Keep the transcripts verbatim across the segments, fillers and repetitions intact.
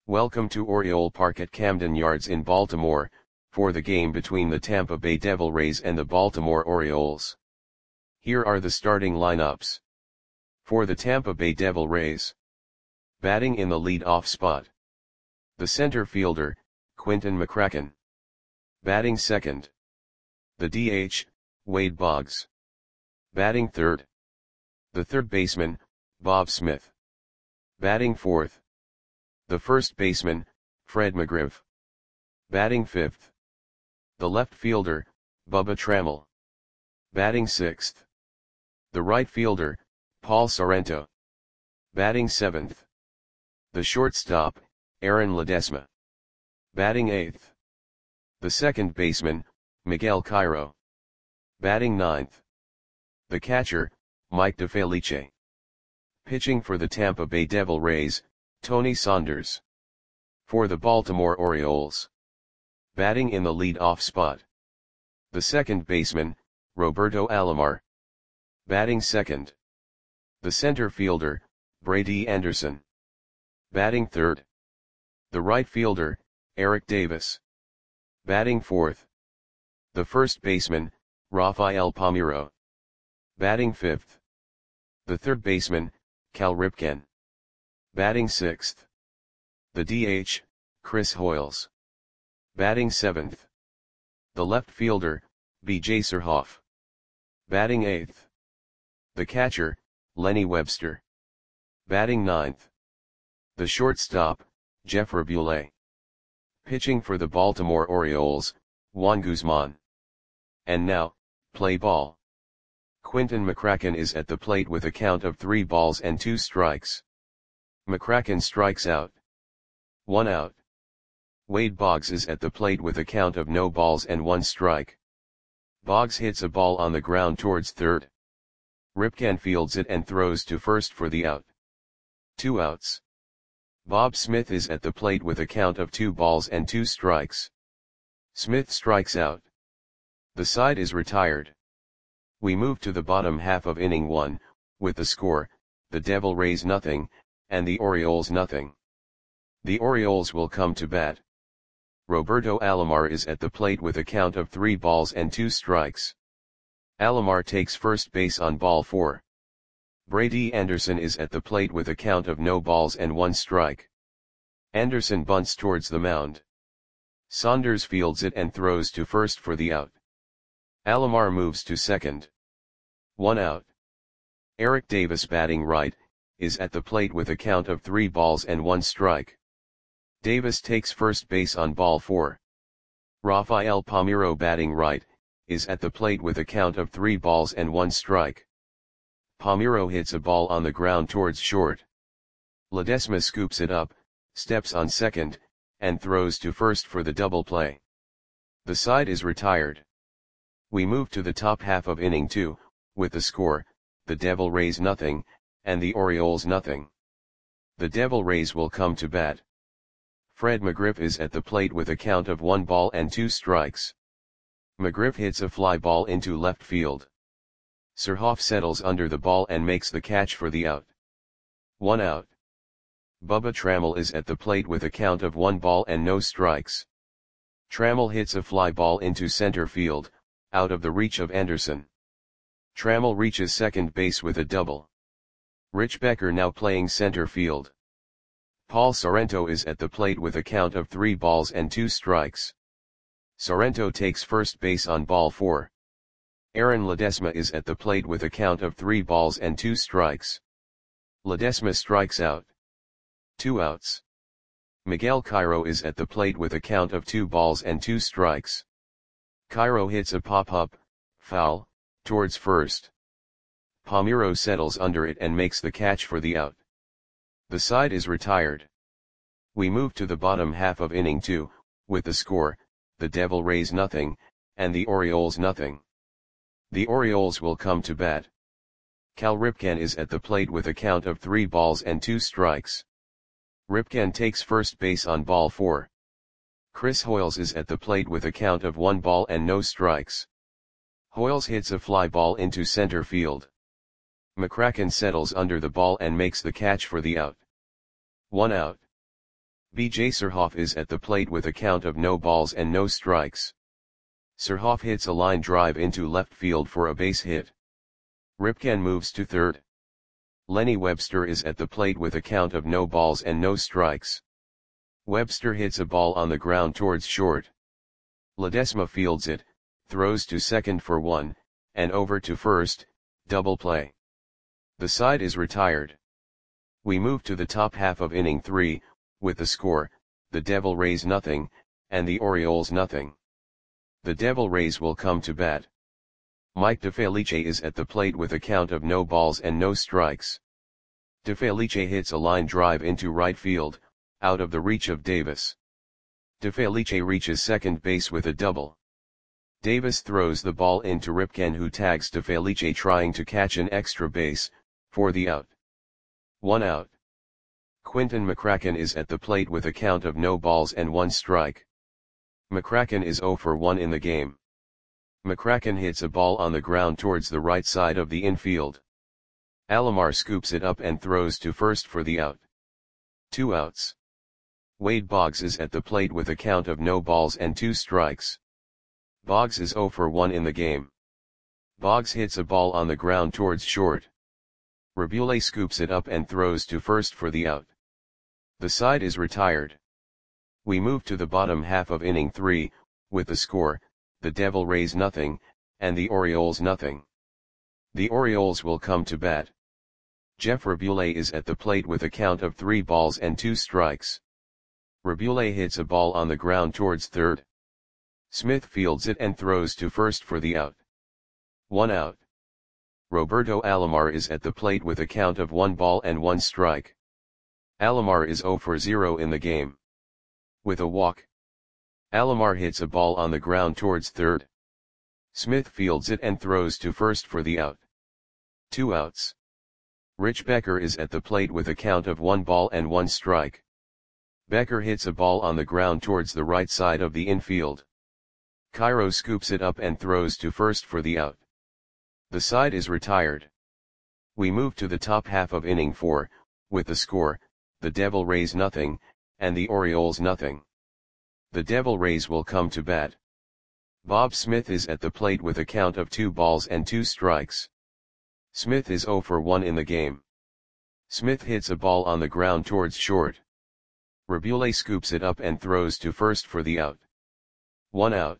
Welcome to Oriole Park at Camden Yards in Baltimore, for the game between the Tampa Bay Devil Rays and the Baltimore Orioles. Here are the starting lineups. For the Tampa Bay Devil Rays. Batting in the lead-off spot. The center fielder, Quinton McCracken. Batting second. The D H, Wade Boggs. Batting third. The third baseman, Bob Smith. Batting fourth. The first baseman, Fred McGriff. Batting fifth. The left fielder, Bubba Trammell. Batting sixth. The right fielder, Paul Sorrento. Batting seventh. The shortstop, Aaron Ledesma. Batting eighth. The second baseman, Miguel Cairo. Batting ninth. The catcher, Mike DeFelice. Pitching for the Tampa Bay Devil Rays, Tony Saunders. For the Baltimore Orioles. Batting in the lead-off spot. The second baseman, Roberto Alomar. Batting second. The center fielder, Brady Anderson. Batting third. The right fielder, Eric Davis. Batting fourth. The first baseman, Rafael Palmeiro. Batting fifth. The third baseman, Cal Ripken. Batting sixth. The D H, Chris Hoiles. Batting seventh. The left fielder, B J Surhoff. Batting eighth. The catcher, Lenny Webster. Batting ninth. The shortstop, Jeff Raboulet. Pitching for the Baltimore Orioles, Juan Guzman. And now, play ball. Quinton McCracken is at the plate with a count of three balls and two strikes. McCracken strikes out. One out. Wade Boggs is at the plate with a count of no balls and one strike. Boggs hits a ball on the ground towards third. Ripken fields it and throws to first for the out. Two outs. Bob Smith is at the plate with a count of two balls and two strikes. Smith strikes out. The side is retired. We move to the bottom half of inning one, with the score, the Devil Rays nothing, and the Orioles nothing. The Orioles will come to bat. Roberto Alomar is at the plate with a count of three balls and two strikes. Alomar takes first base on ball four. Brady Anderson is at the plate with a count of no balls and one strike. Anderson bunts towards the mound. Saunders fields it and throws to first for the out. Alomar moves to second. One out. Eric Davis, batting right, is at the plate with a count of three balls and one strike. Davis takes first base on ball four. Rafael Palmeiro, batting right, is at the plate with a count of three balls and one strike. Palmeiro hits a ball on the ground towards short. Ledesma scoops it up, steps on second, and throws to first for the double play. The side is retired. We move to the top half of inning two, with the score, the Devil Rays nothing, and the Orioles nothing. The Devil Rays will come to bat. Fred McGriff is at the plate with a count of one ball and two strikes. McGriff hits a fly ball into left field. Surhoff settles under the ball and makes the catch for the out. One out. Bubba Trammell is at the plate with a count of one ball and no strikes. Trammell hits a fly ball into center field, out of the reach of Anderson. Trammell reaches second base with a double. Rich Becker now playing center field. Paul Sorrento is at the plate with a count of three balls and two strikes. Sorrento takes first base on ball four. Aaron Ledesma is at the plate with a count of three balls and two strikes. Ledesma strikes out. Two outs. Miguel Cairo is at the plate with a count of two balls and two strikes. Cairo hits a pop-up, foul, towards first. Palmeiro settles under it and makes the catch for the out. The side is retired. We move to the bottom half of inning two, with the score, the Devil Rays nothing, and the Orioles nothing. The Orioles will come to bat. Cal Ripken is at the plate with a count of three balls and two strikes. Ripken takes first base on ball four. Chris Hoiles is at the plate with a count of one ball and no strikes. Hoiles hits a fly ball into center field. McCracken settles under the ball and makes the catch for the out. One out. B J Surhoff is at the plate with a count of no balls and no strikes. Surhoff hits a line drive into left field for a base hit. Ripken moves to third. Lenny Webster is at the plate with a count of no balls and no strikes. Webster hits a ball on the ground towards short. Ledesma fields it, throws to second for one, and over to first, double play. The side is retired. We move to the top half of inning three, with the score, the Devil Rays nothing, and the Orioles nothing. The Devil Rays will come to bat. Mike DeFelice is at the plate with a count of no balls and no strikes. DeFelice hits a line drive into right field, out of the reach of Davis. DeFelice reaches second base with a double. Davis throws the ball into Ripken, who tags DeFelice trying to catch an extra base, for the out. One out. Quinton McCracken is at the plate with a count of no balls and one strike. McCracken is zero for one in the game. McCracken hits a ball on the ground towards the right side of the infield. Alomar scoops it up and throws to first for the out. Two outs. Wade Boggs is at the plate with a count of no balls and two strikes. Boggs is zero for one in the game. Boggs hits a ball on the ground towards short. Rabule scoops it up and throws to first for the out. The side is retired. We move to the bottom half of inning three, with the score, the Devil Rays nothing, and the Orioles nothing. The Orioles will come to bat. Jeff Rabule is at the plate with a count of three balls and two strikes. Rabule hits a ball on the ground towards third. Smith fields it and throws to first for the out. One out. Roberto Alomar is at the plate with a count of one ball and one strike. Alomar is zero for zero in the game. With a walk. Alomar hits a ball on the ground towards third. Smith fields it and throws to first for the out. Two outs. Rich Becker is at the plate with a count of one ball and one strike. Becker hits a ball on the ground towards the right side of the infield. Cairo scoops it up and throws to first for the out. The side is retired. We move to the top half of inning four, with the score, the Devil Rays nothing, and the Orioles nothing. The Devil Rays will come to bat. Bob Smith is at the plate with a count of two balls and two strikes. Smith is zero for one in the game. Smith hits a ball on the ground towards short. Rabule scoops it up and throws to first for the out. One out.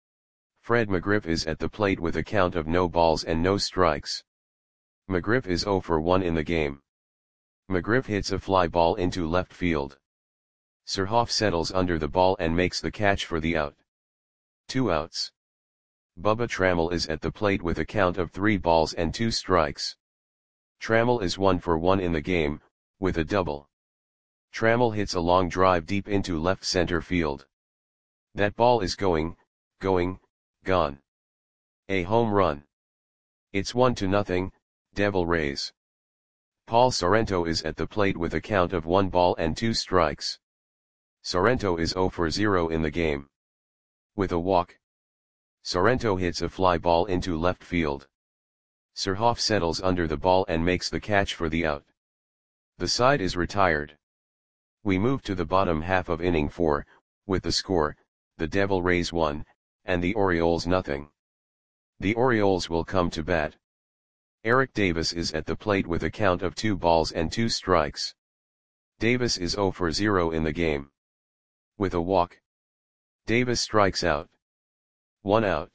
Fred McGriff is at the plate with a count of no balls and no strikes. McGriff is zero for one in the game. McGriff hits a fly ball into left field. Surhoff settles under the ball and makes the catch for the out. Two outs. Bubba Trammell is at the plate with a count of three balls and two strikes. Trammell is one for one in the game, with a double. Trammell hits a long drive deep into left center field. That ball is going, going, gone. A home run. It's one to nothing, Devil Rays. Paul Sorrento is at the plate with a count of one ball and two strikes. Sorrento is zero for zero in the game. With a walk. Sorrento hits a fly ball into left field. Surhoff settles under the ball and makes the catch for the out. The side is retired. We move to the bottom half of inning four, with the score, the Devil Rays one, and the Orioles nothing. The Orioles will come to bat. Eric Davis is at the plate with a count of two balls and two strikes. Davis is zero for zero in the game. With a walk. Davis strikes out. One out.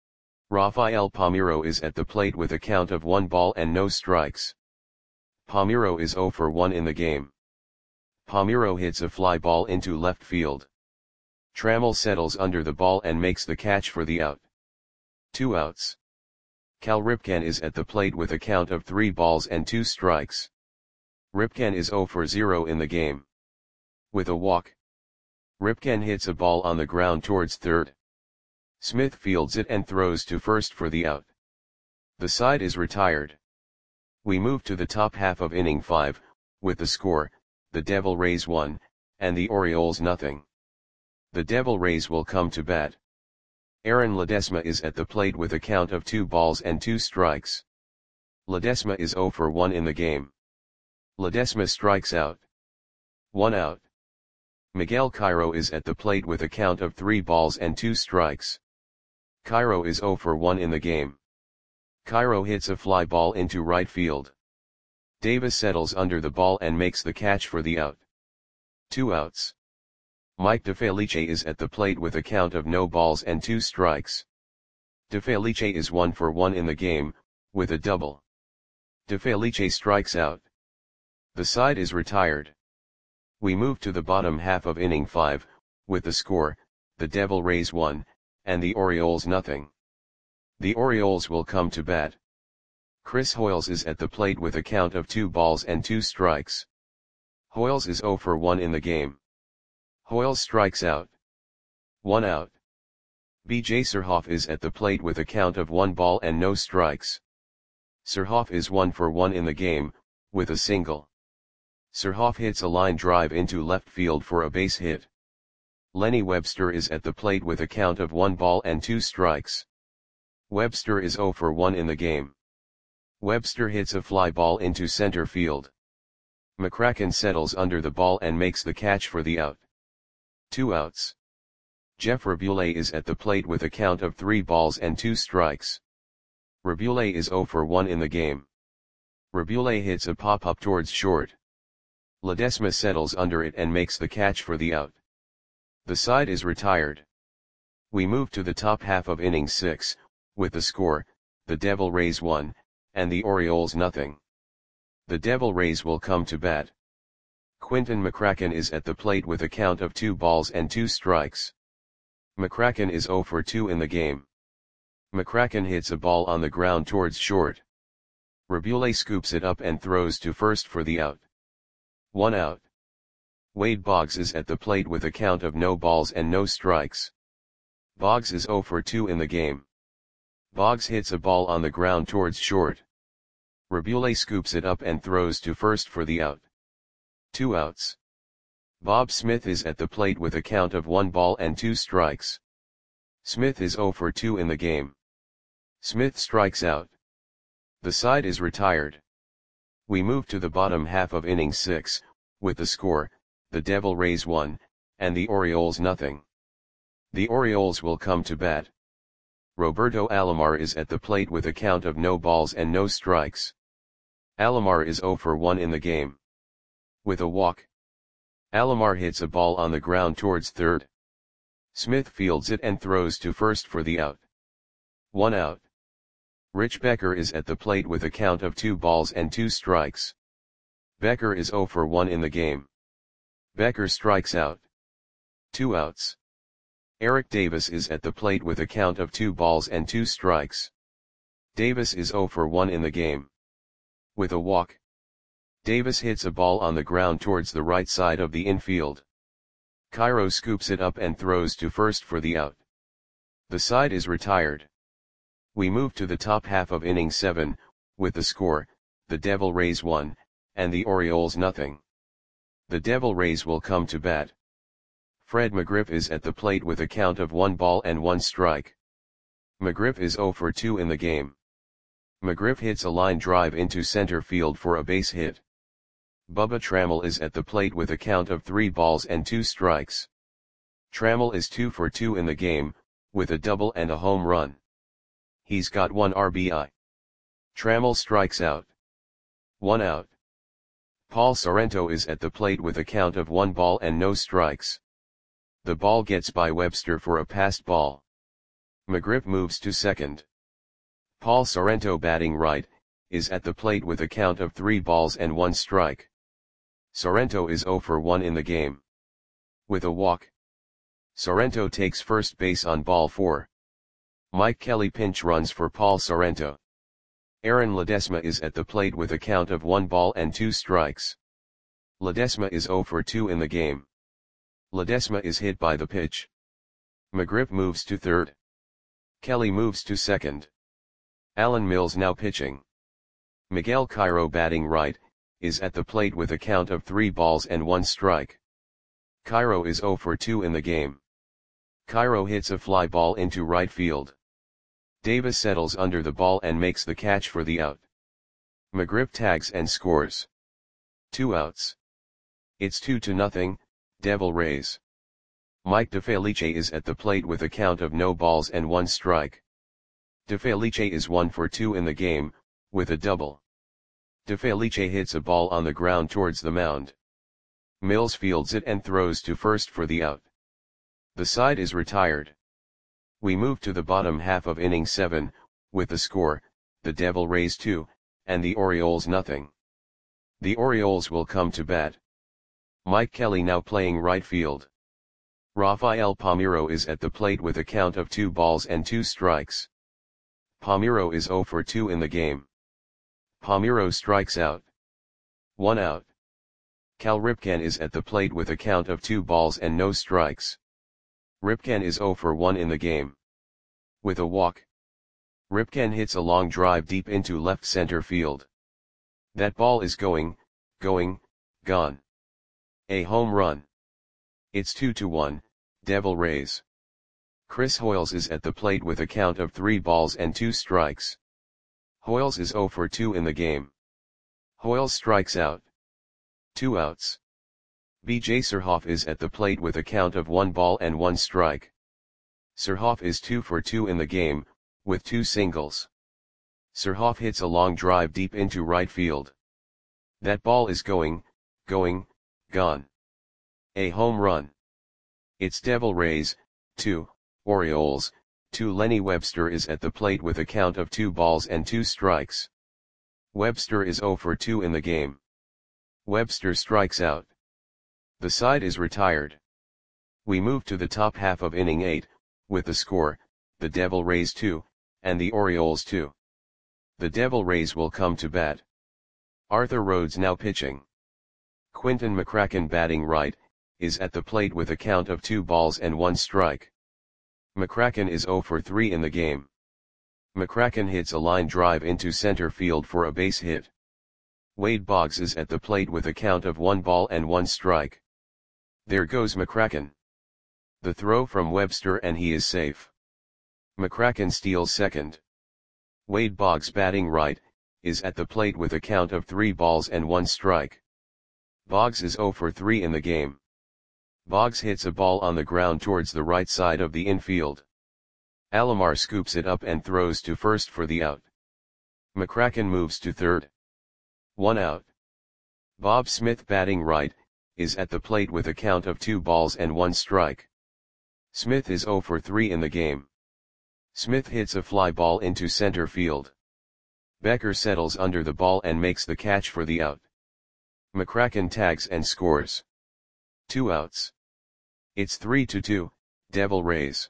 Rafael Palmeiro is at the plate with a count of one ball and no strikes. Palmeiro is zero for one in the game. Palmeiro hits a fly ball into left field. Trammell settles under the ball and makes the catch for the out. Two outs. Cal Ripken is at the plate with a count of three balls and two strikes. Ripken is zero for zero in the game. With a walk. Ripken hits a ball on the ground towards third. Smith fields it and throws to first for the out. The side is retired. We move to the top half of inning five, with the score, the Devil Rays one, and the Orioles nothing. The Devil Rays will come to bat. Aaron Ledesma is at the plate with a count of two balls and two strikes. Ledesma is zero for one in the game. Ledesma strikes out. One out. Miguel Cairo is at the plate with a count of three balls and two strikes. Cairo is zero for one in the game. Cairo hits a fly ball into right field. Davis settles under the ball and makes the catch for the out. Two outs. Mike DeFelice is at the plate with a count of no balls and two strikes. DeFelice is one for one in the game, with a double. DeFelice strikes out. The side is retired. We move to the bottom half of inning five, with the score, the Devil Rays one, and the Orioles nothing. The Orioles will come to bat. Chris Hoiles is at the plate with a count of two balls and two strikes. Hoiles is zero for one in the game. Hoiles strikes out. One out. B J Surhoff is at the plate with a count of one ball and no strikes. Surhoff is one for one in the game, with a single. Surhoff hits a line drive into left field for a base hit. Lenny Webster is at the plate with a count of one ball and two strikes. Webster is zero for one in the game. Webster hits a fly ball into center field. McCracken settles under the ball and makes the catch for the out. Two outs. Jeff Rabule is at the plate with a count of three balls and two strikes. Rabule is zero for one in the game. Rabule hits a pop-up towards short. Ledesma settles under it and makes the catch for the out. The side is retired. We move to the top half of inning six, with the score, the Devil Rays one, and the Orioles nothing. The Devil Rays will come to bat. Quinton McCracken is at the plate with a count of two balls and two strikes. McCracken is zero for two in the game. McCracken hits a ball on the ground towards short. Rabule scoops it up and throws to first for the out. One out. Wade Boggs is at the plate with a count of no balls and no strikes. Boggs is zero for two in the game. Boggs hits a ball on the ground towards short. Rabule scoops it up and throws to first for the out. Two outs. Bob Smith is at the plate with a count of one ball and two strikes. Smith is zero for two in the game. Smith strikes out. The side is retired. We move to the bottom half of inning six, with the score, the Devil Rays one, and the Orioles nothing. The Orioles will come to bat. Roberto Alomar is at the plate with a count of no balls and no strikes. Alomar is zero for one in the game. With a walk. Alomar hits a ball on the ground towards third. Smith fields it and throws to first for the out. One out. Rich Becker is at the plate with a count of two balls and two strikes. Becker is zero for one in the game. Becker strikes out. Two outs. Eric Davis is at the plate with a count of two balls and two strikes. Davis is zero for one in the game. With a walk. Davis hits a ball on the ground towards the right side of the infield. Cairo scoops it up and throws to first for the out. The side is retired. We move to the top half of inning seven, with the score, the Devil Rays one, and the Orioles nothing. The Devil Rays will come to bat. Fred McGriff is at the plate with a count of one ball and one strike. McGriff is zero for two in the game. McGriff hits a line drive into center field for a base hit. Bubba Trammell is at the plate with a count of three balls and two strikes. Trammell is two for two in the game, with a double and a home run. He's got one R B I. Trammell strikes out. One out. Paul Sorrento is at the plate with a count of one ball and no strikes. The ball gets by Webster for a passed ball. McGriff moves to second. Paul Sorrento, batting right, is at the plate with a count of three balls and one strike. Sorrento is zero for one in the game. With a walk. Sorrento takes first base on ball four. Mike Kelly pinch runs for Paul Sorrento. Aaron Ledesma is at the plate with a count of one ball and two strikes. Ledesma is zero for two in the game. Ledesma is hit by the pitch. McGriff moves to third. Kelly moves to second. Alan Mills now pitching. Miguel Cairo, batting right, is at the plate with a count of three balls and one strike. Cairo is zero for two in the game. Cairo hits a fly ball into right field. Davis settles under the ball and makes the catch for the out. McGriff tags and scores. Two outs. It's two to nothing, Devil Rays. Mike DeFelice is at the plate with a count of no balls and one strike. DeFelice is one for two in the game, with a double. DeFelice hits a ball on the ground towards the mound. Mills fields it and throws to first for the out. The side is retired. We move to the bottom half of inning seven, with the score, the Devil Rays two, and the Orioles nothing. The Orioles will come to bat. Mike Kelly now playing right field. Rafael Palmeiro is at the plate with a count of two balls and two strikes. Palmeiro is zero for two in the game. Palmeiro strikes out. One out. Cal Ripken is at the plate with a count of two balls and no strikes. Ripken is zero for one in the game. With a walk. Ripken hits a long drive deep into left center field. That ball is going, going, gone. A home run. It's two to one, Devil Rays. Chris Hoiles is at the plate with a count of three balls and two strikes. Hoiles is zero for two in the game. Hoiles strikes out. Two outs. B J Surhoff is at the plate with a count of one ball and one strike. Surhoff is two for two in the game, with two singles. Surhoff hits a long drive deep into right field. That ball is going, going, gone. A home run. It's Devil Rays, two, Orioles, two. Lenny Webster is at the plate with a count of two balls and two strikes. Webster is zero for two in the game. Webster strikes out. The side is retired. We move to the top half of inning eight, with the score, the Devil Rays two, and the Orioles two. The Devil Rays will come to bat. Arthur Rhodes now pitching. Quinton McCracken batting right, is at the plate with a count of two balls and one strike. McCracken is zero for three in the game. McCracken hits a line drive into center field for a base hit. Wade Boggs is at the plate with a count of one ball and one strike. There goes McCracken. The throw from Webster and he is safe. McCracken steals second. Wade Boggs batting right, is at the plate with a count of three balls and one strike. Boggs is zero for three in the game. Boggs hits a ball on the ground towards the right side of the infield. Alomar scoops it up and throws to first for the out. McCracken moves to third. One out. Bob Smith batting right, is at the plate with a count of two balls and one strike. Smith is zero for three in the game. Smith hits a fly ball into center field. Becker settles under the ball and makes the catch for the out. McCracken tags and scores. Two outs. It's three to two, Devil Rays.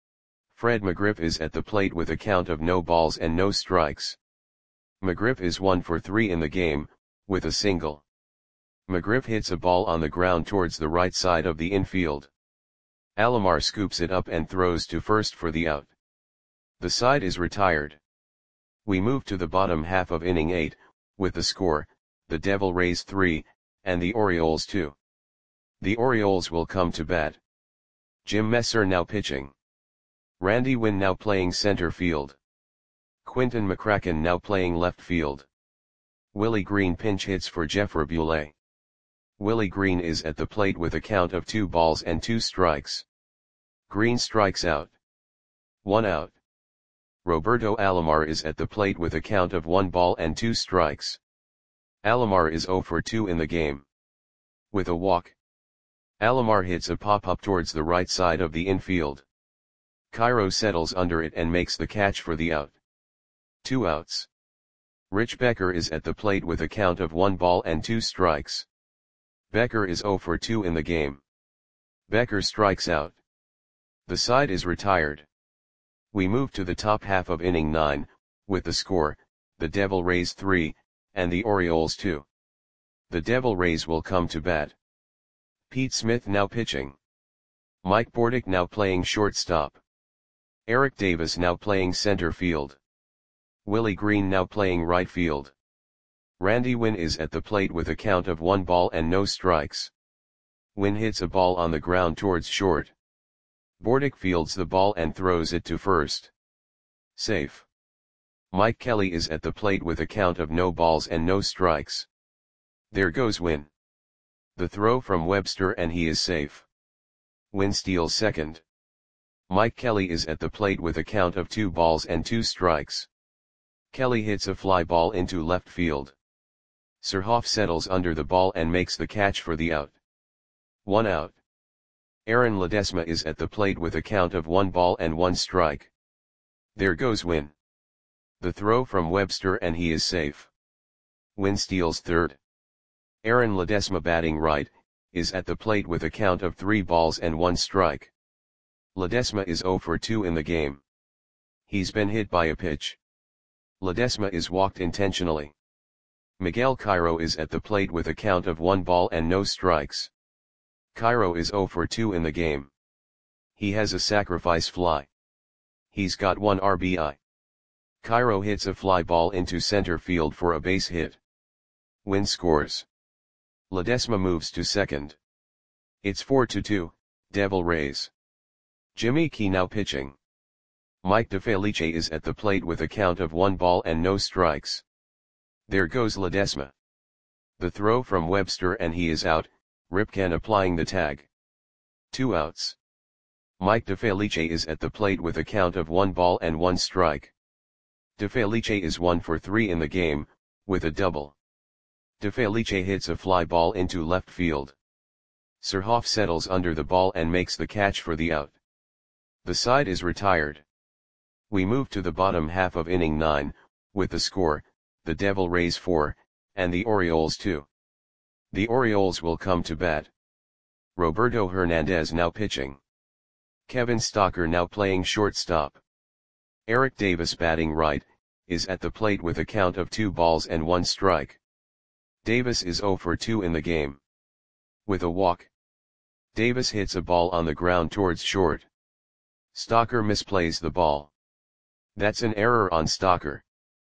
Fred McGriff is at the plate with a count of no balls and no strikes. McGriff is one for three in the game, with a single. McGriff hits a ball on the ground towards the right side of the infield. Alomar scoops it up and throws to first for the out. The side is retired. We move to the bottom half of inning eight, with the score, the Devil Rays three, and the Orioles two. The Orioles will come to bat. Jim Messer now pitching. Randy Winn now playing center field. Quinton McCracken now playing left field. Willie Green pinch hits for Jeff Raboulet. Willie Green is at the plate with a count of two balls and two strikes. Green strikes out. One out. Roberto Alomar is at the plate with a count of one ball and two strikes. Alomar is zero for two in the game. With a walk. Alomar hits a pop-up towards the right side of the infield. Cairo settles under it and makes the catch for the out. Two outs. Rich Becker is at the plate with a count of one ball and two strikes. Becker is zero for two in the game. Becker strikes out. The side is retired. We move to the top half of inning nine, with the score, the Devil Rays three, and the Orioles two. The Devil Rays will come to bat. Pete Smith now pitching. Mike Bordick now playing shortstop. Eric Davis now playing center field. Willie Green now playing right field. Randy Winn is at the plate with a count of one ball and no strikes. Winn hits a ball on the ground towards short. Bordick fields the ball and throws it to first. Safe. Mike Kelly is at the plate with a count of no balls and no strikes. There goes Winn. The throw from Webster and he is safe. Wynn steals second. Mike Kelly is at the plate with a count of two balls and two strikes. Kelly hits a fly ball into left field. Surhoff settles under the ball and makes the catch for the out. One out. Aaron Ledesma is at the plate with a count of one ball and one strike. There goes Wynn. The throw from Webster and he is safe. Wynn steals third. Aaron Ledesma, batting right, is at the plate with a count of three balls and one strike. Ledesma is zero for two in the game. He's been hit by a pitch. Ledesma is walked intentionally. Miguel Cairo is at the plate with a count of one ball and no strikes. Cairo is zero for two in the game. He has a sacrifice fly. He's got one R B I. Cairo hits a fly ball into center field for a base hit. Wynn scores. Ledesma moves to second. It's four to two, Devil Rays. Jimmy Key now pitching. Mike DeFelice is at the plate with a count of one ball and no strikes. There goes Ledesma. The throw from Webster and he is out, Ripken applying the tag. Two outs. Mike DeFelice is at the plate with a count of one ball and one strike. DeFelice is one for three in the game, with a double. DeFelice hits a fly ball into left field. Surhoff settles under the ball and makes the catch for the out. The side is retired. We move to the bottom half of inning nine, with the score, the Devil Rays four, and the Orioles two. The Orioles will come to bat. Roberto Hernandez now pitching. Kevin Stocker now playing shortstop. Eric Davis, batting right, is at the plate with a count of two balls and one strike. Davis is zero for two in the game. With a walk. Davis hits a ball on the ground towards short. Stocker misplays the ball. That's an error on Stocker.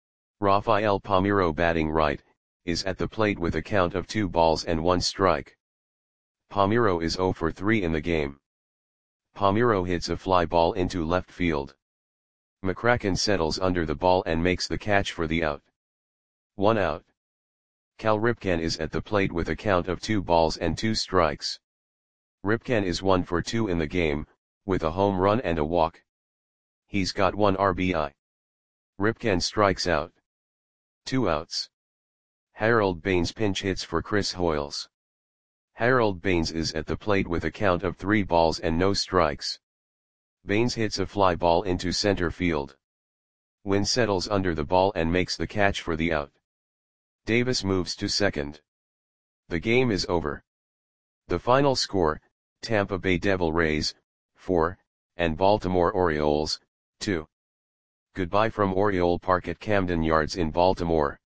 Rafael Palmeiro, batting right, is at the plate with a count of two balls and one strike. Palmeiro is zero for three in the game. Palmeiro hits a fly ball into left field. McCracken settles under the ball and makes the catch for the out. One out. Cal Ripken is at the plate with a count of two balls and two strikes. Ripken is one for two in the game, with a home run and a walk. He's got one R B I. Ripken strikes out. Two outs. Harold Baines pinch hits for Chris Hoiles. Harold Baines is at the plate with a count of three balls and no strikes. Baines hits a fly ball into center field. Wynn settles under the ball and makes the catch for the out. Davis moves to second. The game is over. The final score, Tampa Bay Devil Rays, four, and Baltimore Orioles, two. Goodbye from Oriole Park at Camden Yards in Baltimore.